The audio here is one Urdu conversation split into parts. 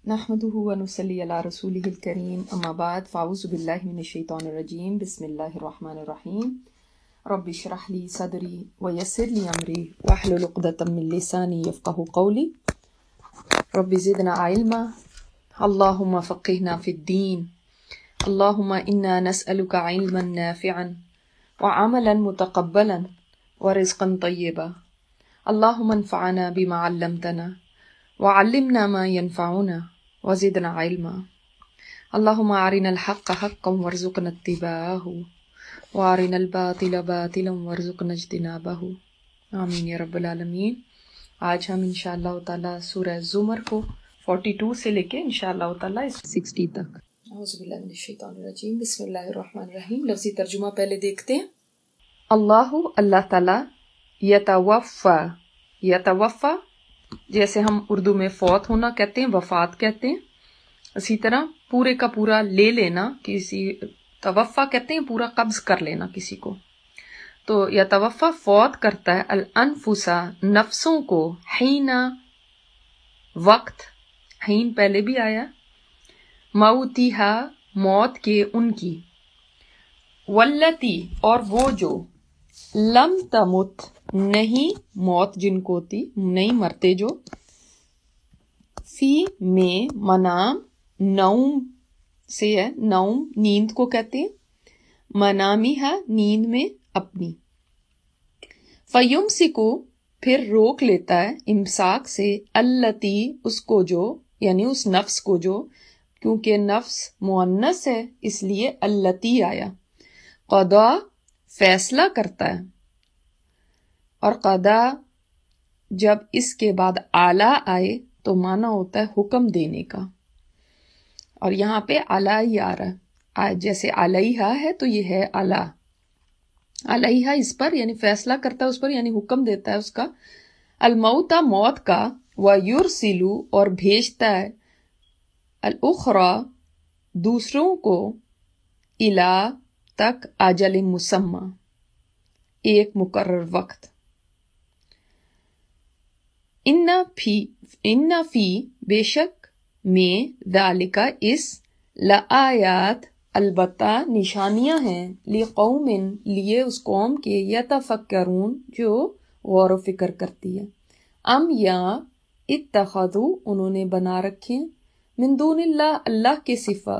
نحمده ونصلي على رسوله الكريم اما بعد فاعوذ بالله من الشيطان الرجيم بسم الله الرحمن الرحيم رب اشرح لي صدري ويسر لي امري واحلل عقدة من لساني يفقهوا قولي رب زدنا علما اللهم فقهنا في الدين اللهم انا نسألك علما نافعا وعملا متقبلا ورزقا طيبا اللهم انفعنا بما علمتنا وعلمنا ما ينفعنا وزدنا علما اللهم أرنا الحق حقا وارزقنا اتباعه وأرنا الباطل باطلا وارزقنا اجتنابه آمین یا رب العالمین۔ آج ہم انشاءاللہ تعالی سورہ زمر کو 42 سے لے کے انشاءاللہ تعالی 60 تک۔ اعوذ باللہ من الشیطان الرجیم بسم اللہ الرحمن الرحیم۔ لفظی ترجمہ پہلے دیکھتے ہیں۔ اللہ تعالی یتوفا جیسے ہم اردو میں فوت ہونا کہتے ہیں، وفات کہتے ہیں، اسی طرح پورے کا پورا لے لینا، کسی توفا کہتے ہیں پورا قبض کر لینا کسی کو، تو یا توفا فوت کرتا ہے الانفسا نفسوں کو، حینا وقت، حین پہلے بھی آیا، موتیہا موت کے ان کی، والتی اور وہ جو، لم تمت نہیں موت جن کو ہوتی نہیں مرتے جو، فی میں منام نوم سے ہے، نوم نیند کو کہتے ہیں، منامی ہے نیند میں اپنی، فیمسکو پھر روک لیتا ہے امساک سے، اللتی اس کو جو، یعنی اس نفس کو جو، کیونکہ نفس مؤنث ہے اس لیے اللتی آیا، قضا فیصلہ کرتا ہے، اور قضا جب اس کے بعد اعلیٰ آئے تو معنی ہوتا ہے حکم دینے کا، اور یہاں پہ اعلیٰ ہی آ رہا ہے، جیسے علیہا ہے تو یہ ہے اعلیٰ، علیہا اس پر یعنی فیصلہ کرتا ہے اس پر، یعنی حکم دیتا ہے اس کا، الموت موت کا، ویرسلو اور بھیجتا ہے، الاخری دوسروں کو، الا تک، اجل مسمى ایک مقرر وقت، ان فی بے شک میں، ذالک اس، لآیات البتہ نشانیاں ہیں، لقوم لیے اس قوم کے، یتفکرون جو غور و فکر کرتی ہے، ام یا اتخذوا انہوں نے بنا رکھے، من دون اللہ اللہ کے سوا،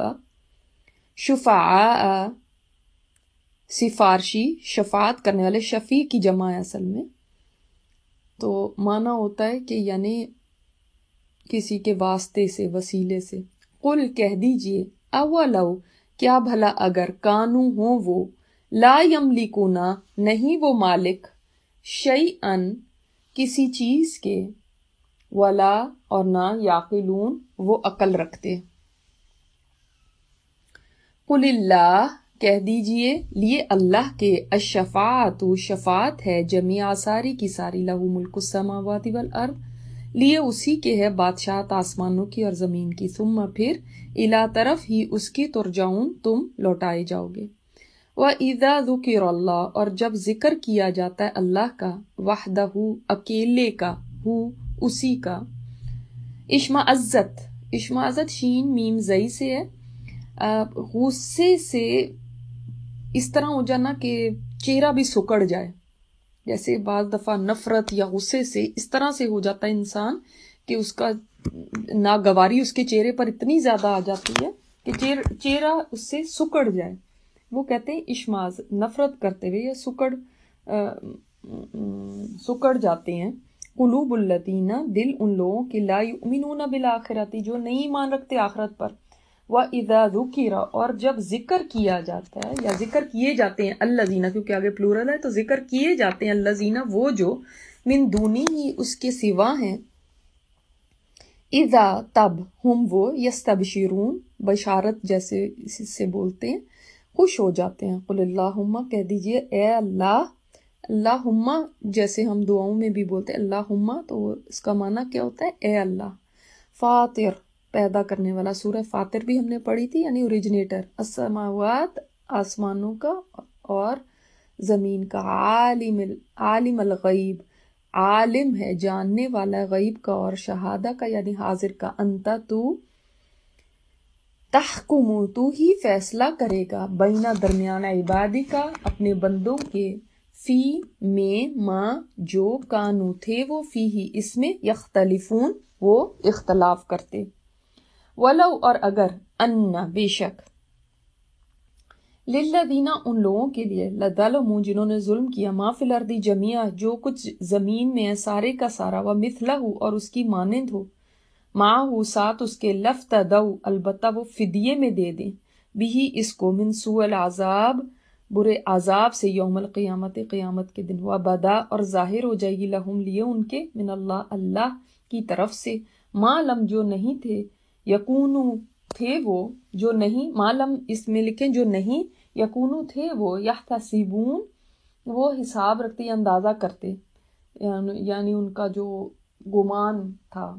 شفعاء سفارشی، شفاعت کرنے والے، شفیع کی جمع ہے اصل میں، تو معنی ہوتا ہے کہ یعنی کسی کے واسطے سے، وسیلے سے، قل کہہ دیجئے، اولو کیا بھلا اگر، کانو ہوں وہ، لا یملکون نہیں وہ مالک، شیئن کسی چیز کے، ولا اور نہ، یعقلون وہ عقل رکھتے، قل اللہ کہہ دیجئے، لیے اللہ کے، الشفاعت شفاعت ہے، جمیع ساری کی ساری، لہو ملک السماوات والارض لیے اسی کے ہے بادشاہت آسمانوں کی اور زمین کی، ثم پھر، الی طرف ہی اس کی ترجعون تم لوٹائے جاؤ گے، وَإِذَا ذُكِرَ اللہ اور جب ذکر کیا جاتا ہے اللہ کا، وحدہ اکیلے کا، ہو اسی کا، اشمعزت شین میم زئی سے ہے، غصے سے اس طرح ہو جانا کہ چہرہ بھی سکڑ جائے، جیسے بعض دفعہ نفرت یا غصے سے اس طرح سے ہو جاتا ہے انسان کہ اس کا ناگواری اس کے چہرے پر اتنی زیادہ آ جاتی ہے کہ چہرہ اس سے سکڑ جائے، وہ کہتے ہیں اشماز، نفرت کرتے ہوئے یا سکڑ جاتے ہیں، قلوب الذین دل ان لوگوں کے، لا یؤمنون بالآخرۃ جو نہیں ایمان رکھتے آخرت پر، وَإِذَا ذُكِرَ اور جب ذکر کیا جاتا ہے یا ذکر کیے جاتے ہیں، الذین کیونکہ آگے پلورل ہے تو ذکر کیے جاتے ہیں، الذین وہ جو، من دونی ہی اس کے سوا ہیں، اذا تب ہم وہ، یستبشرون بشارت جیسے اس سے بولتے ہیں، خوش ہو جاتے ہیں، قل اللہم کہہ دیجئے اے اللہ، اللہم جیسے ہم دعاؤں میں بھی بولتے ہیں اللہم، تو اس کا معنی کیا ہوتا ہے، اے اللہ، فاطر پیدا کرنے والا، سورہ فاطر بھی ہم نے پڑھی تھی، یعنی اوریجنیٹر، السماوات آسمانوں کا اور زمین کا، عالم الغیب عالم ہے جاننے والا غیب کا اور شہادہ کا یعنی حاضر کا، انت تو تحکم تو ہی فیصلہ کرے گا، بینہ درمیان عبادی کا اپنے بندوں کے، فی میں ما جو کانو تھے وہ فی ہی اس میں یختلفون وہ اختلاف کرتے، ولو اور اگر ان بے شک للذین ان لوگوں کے لیے لظلموا جنہوں نے ظلم کیا ما فی الارض جمیعا جو کچھ زمین میں ہے سارے کا سارا، ومثلہ اور اس کی مانند ہو، معہ ساتھ اس کے، لفتدوا البتہ وہ فدیے میں دے دیں، بھی اس کو، من سوء العذاب برے عذاب سے، یوم القیامت قیامت کے دن، وبدا اور ظاہر ہو جائے گی، لہم لیے ان کے، من اللہ اللہ کی طرف سے، ما لم جو نہیں تھے، یکونو تھے وہ، جو نہیں، ما لم اس میں لکھیں جو نہیں، یکونو تھے وہ، یحتسبون وہ حساب رکھتے یا اندازہ کرتے، یعنی ان کا جو گمان تھا،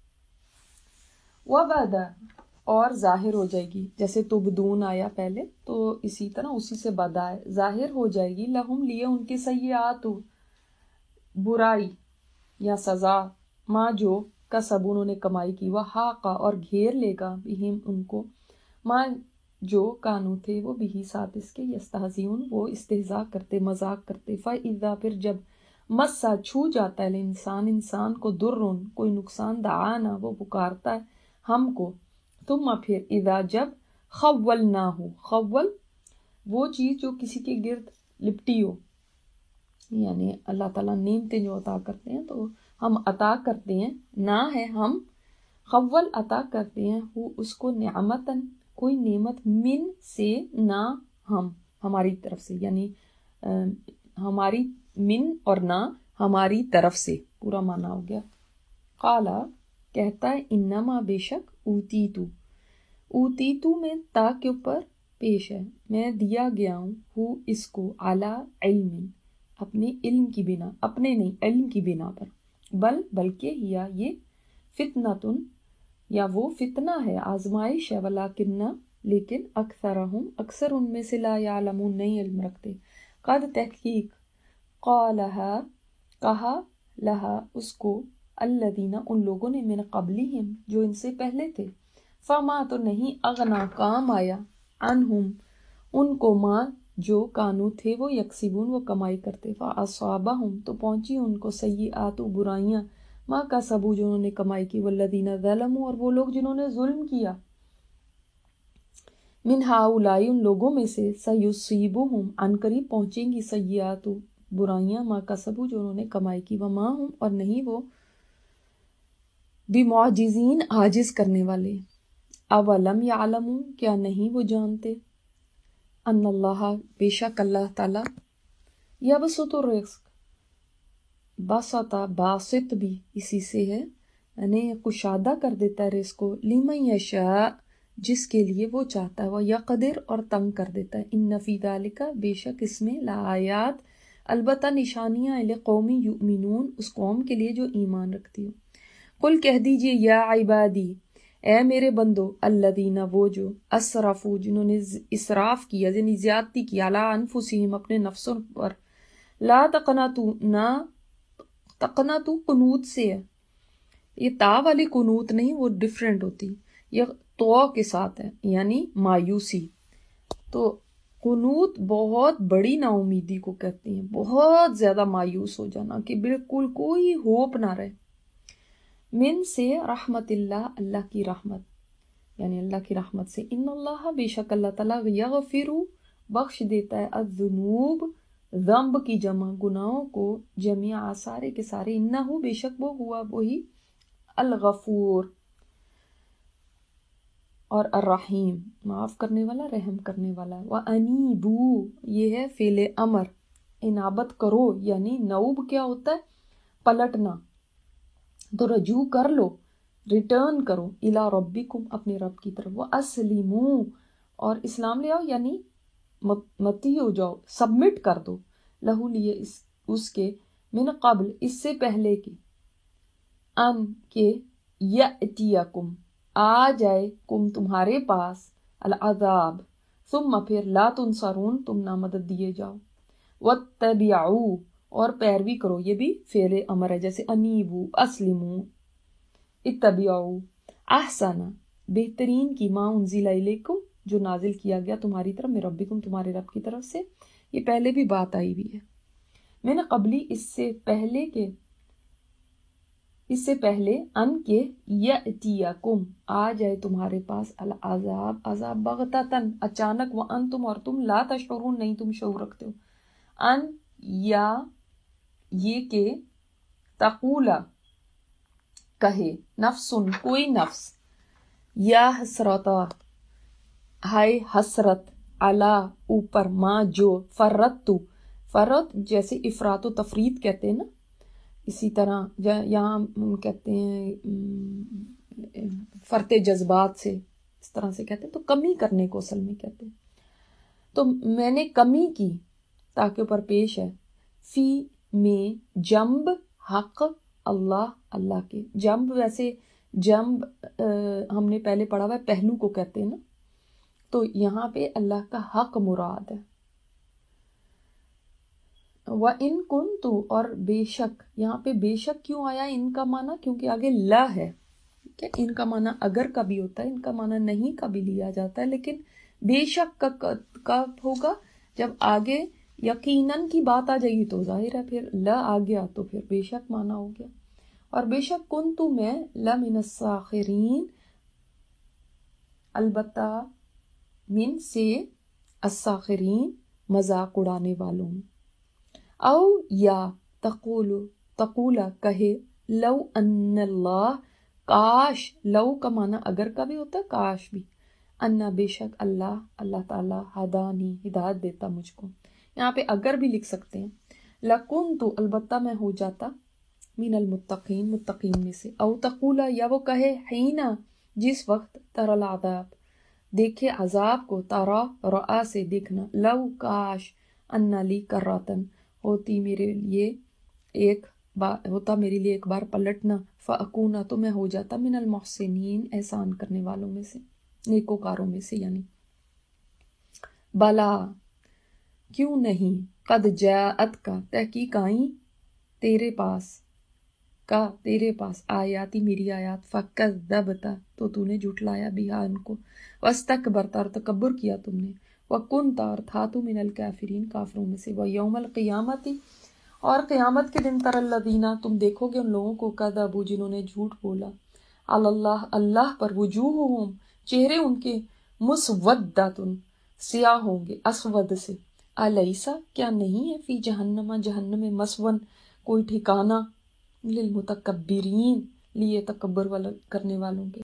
وبدا اور ظاہر ہو جائے گی، جیسے تبدون آیا پہلے تو اسی طرح اسی سے بدا ہے، ظاہر ہو جائے گی، لہم لیے ان کے سیئات برائی یا سزا، ماں جو کسب انہوں نے کمائی کی، وہ حاقہ اور گھیر لے گا، بہم ان کو، ماں جو کانو تھے وہ بھی ساتھ اس کے، یستہزئون وہ استہزاء کرتے مذاق کرتے، فَإِذَا پھر جب مسا چھو جاتا ہے انسان کو، درن کوئی نقصان، دعانا وہ پکارتا ہے ہم کو، ثم پھر اذا جب خولناہ خول وہ چیز جو کسی کے گرد لپٹی ہو، یعنی اللہ تعالیٰ نعمتیں جو عطا کرتے ہیں تو ہم عطا کرتے ہیں، نہ ہے ہم، خول عطا کرتے ہیں وہ اس کو، نعمتن کوئی نعمت، من سے نہ ہم ہماری طرف سے، یعنی ہماری من اور نہ ہماری طرف سے، پورا معنی ہو گیا۔ قالا کہتا ہے، انما بے شک، اوتیتو میں تا کے اوپر پیش ہے، میں دیا گیا ہوں اس کو، علی علم اپنے علم کی بنا، اپنے نہیں علم کی بنا پر، بلکہ یہ فتنتن یا وہ فتنہ ہے، آزمائش ہے، ولیکن لیکن اکثرہم اکثر ان میں سے، لا یعلمون نہیں علم رکھتے، قد تحقیق قالہا کہا لہا اس کو، الذین ان لوگوں نے، من قبلہم جو ان سے پہلے تھے، فما تو نہیں، اغنا کام آیا، عنہم ان کو، ما جو کانو تھے وہ یکسبون وہ کمائی کرتے، فاصابہم تو پہنچی ان کو، سیئات برائیاں، ما کسبوا جو انہوں نے کمائی کی، والذین ظلموا اور وہ لوگ جنہوں نے ظلم کیا، من ہؤلاء ان لوگوں میں سے، سیصیبہم عن قریب پہنچیں گی، سیئات برائیاں، ما کسبوا جو انہوں نے کمائی کی، وما ہم اور نہیں وہ، بمعجزین عاجز کرنے والے، اولم یعلموا کیا نہیں وہ جانتے، ان اللہ بے شک اللہ تعالی، یبسط الرزق بسطا باسط بھی اسی سے ہے، یعنی کشادہ کر دیتا ہے رزق کو، لمن یشاء جس کے لیے وہ چاہتا ہے، وہ یقدر اور تنگ کر دیتا ہے، ان فی ذالک بے شک اس میں، لآیات البتہ نشانیاں، لقوم یؤمنون اس قوم کے لیے جو ایمان رکھتی ہو، قل کہہ دیجئے، یا عبادی اے میرے بندو، الذین وہ جو، اسرفوا جنہوں نے اسراف کیا یعنی زیادتی کی، علی انفسہم اپنے نفسوں پر، لا تقنطوا نہ تقنطوا قنوت سے ہے، یہ تا والی قنوت نہیں، وہ ڈیفرنٹ ہوتی، یہ تو کے ساتھ ہے، یعنی مایوسی، تو قنوت بہت بڑی نا امیدی کو کہتے ہیں، بہت زیادہ مایوس ہو جانا کہ بالکل کوئی ہوپ نہ رہے، من سے رحمت اللہ اللہ کی رحمت، یعنی اللہ کی رحمت سے، ان اللہ بے شک اللہ تعالیٰ، یغفر بخش دیتا ہے، الذنوب ذنب کی جمع گناہوں کو، جميعا سارے کے سارے، انہ بے شک وہ ہوا وہی، الغفور اور الرحیم معاف کرنے والا رحم کرنے والا، وَأَنِيبُوا یہ ہے فعل امر، انابت کرو، یعنی نوب کیا ہوتا ہے پلٹنا، تو رجوع کر لو، ریٹرن کرو، الی ربکم اپنے رب کی طرف، وَأَسْلِمُوا اور اسلام لے آؤ، یعنی متی ہو جاؤ، سبمٹ کر دو، لہو لیے اس کے، من قبل اس سے پہلے کے، ان کے، یأتیکم آ جائے، کم تمہارے پاس، العذاب ثم پھر، لا تنصرون تم نہ مدد دیے جاؤ، واتبعوا اور پیروی کرو، یہ بھی فعل امر ہے، جیسے انیبو، اسلمو، اتبعوا، احسن بہترین کی ما انزل الیکم جو نازل کیا گیا تمہاری طرف من ربکم تمہارے رب کی طرف سے. یہ پہلے بھی بات آئی بھی ہے. میں نے قبلی اس سے پہلے ان کے یأتیکم آ جائے تمہارے پاس العذاب عذاب بغتتن اچانک وانتم اور تم لا تشعرون نہیں تم شعور رکھتے ہو. ان یا یہ کہ تقولا کہے نفسن کوئی نفس یا حسرتا ہائے حسرت علا اوپر ما جو فرت جیسے افراط و تفرید کہتے ہیں نا، اسی طرح یہاں کہتے ہیں فرط جذبات سے اس طرح سے کہتے ہیں، تو کمی کرنے کو اصل میں کہتے ہیں. تو میں نے کمی کی تاکہ اوپر پیش ہے فی میں جنب حق اللہ کے. جنب ویسے جنب ہم نے پہلے پڑھا ہوا ہے پہلو کو کہتے ہیں نا، تو یہاں پہ اللہ کا حق مراد ہے. وَإِن كُنتُ اور بے شک، یہاں پہ بے شک کیوں آیا ان کا معنی؟ کیونکہ آگے لا ہے. ان کا معنی اگر کا بھی ہوتا ہے، ان کا معنی نہیں کا بھی لیا جاتا ہے، لیکن بے شک کا کب ہوگا؟ جب آگے یقیناً کی بات آ جائے گی تو ظاہر ہے پھر لا آ گیا تو پھر بے شک معنی ہو گیا. اور بے شک کنتو میں لمن الساخرین البتہ من سے الساخرین مذاق اڑانے والوں میں. او یا تقولا کہے لو ان اللہ کاش، لو کا معنی اگر کا بھی ہوتا ہے کاش بھی، انا بے شک اللہ تعالیٰ ہدانی ہدایت دیتا مجھ کو. یہاں پہ اگر بھی لکھ سکتے ہیں. لکنتو البتہ میں ہو جاتا من المتقین متقین میں سے. او تقولا یا وہ کہے حینا جس وقت ترى العذاب دیکھے عذاب کو، ترا رآ سے دیکھنا، لو کاش انا لی کراتن ہوتی میرے لیے ایک بار پلٹنا، فاکونا تو میں ہو جاتا من المحسنین احسان کرنے والوں میں سے، نیکوکاروں میں سے. یعنی بلا کیوں نہیں، قد جاءت کا تحقیق آئیں تیرے پاس آیاتی میری آیات، فکذبت تو نے جھٹلایا بہا ان کو، واستکبرت اور تکبر کیا تم نے، وکنت اور تھا تو من الکافرین کافروں میں سے. ویوم القیامت اور قیامت کے دن تر الذین تم دیکھو گے ان لوگوں کو کذبوا جنہوں نے جھوٹ بولا، اللہ پر، وجوہہم چہرے ان کے، مسودۃ سیاہ ہوں گے، اسود سے. الیسا کیا نہیں ہے، فی جہنم میں مسون کوئی ٹھکانہ، للمتکبرین لیے تکبر کرنے والوں کے.